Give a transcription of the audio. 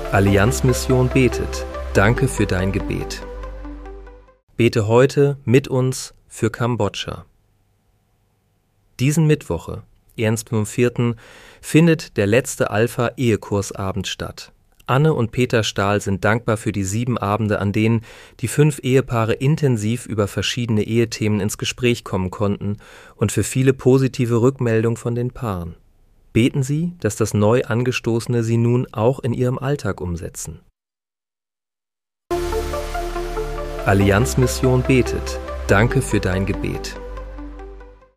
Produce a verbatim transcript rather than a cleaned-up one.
Allianz-Mission betet. Danke für dein Gebet. Bete heute mit uns für Kambodscha. Diesen Mittwoche, ersten vierten, findet der letzte Alpha-Ehekursabend statt. Anne und Peter Stahl sind dankbar für die sieben Abende, an denen die fünf Ehepaare intensiv über verschiedene Ehethemen ins Gespräch kommen konnten und für viele positive Rückmeldungen von den Paaren. Beten Sie, dass das neu Angestoßene Sie nun auch in Ihrem Alltag umsetzen. Allianz-Mission betet. Danke für dein Gebet.